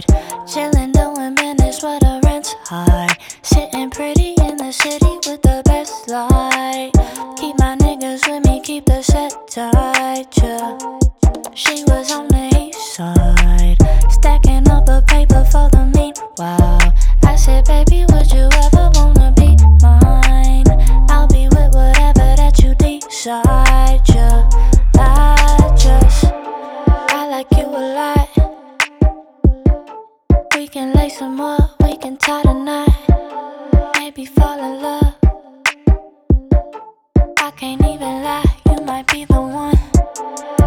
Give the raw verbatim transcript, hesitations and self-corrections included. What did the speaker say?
Chillin', doing business with a rent high. Sitting pretty in the city with the best light. Keep my niggas with me, keep the set tight, yeah. She was on the east side, stacking up a paper for the meanwhile. I said, baby, would you ever wanna be mine? I'll be with whatever that you decide, yeah. I just, I like you a lot. We can lay some more, we can tie the knot. Maybe fall in love. I can't even lie, you might be the one.